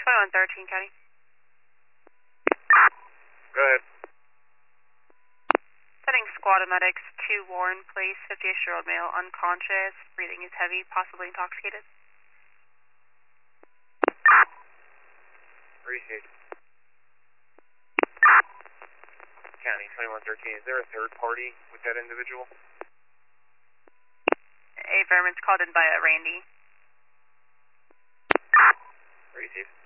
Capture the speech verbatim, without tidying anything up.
twenty-one thirteen, County. Go ahead. Sending squad of medics to Warren Place, fifty-ish-year-old male, unconscious, breathing is heavy, possibly intoxicated. Received. County, twenty-one thirteen, is there a third party with that individual? A veteran's called in by a Randy. Received.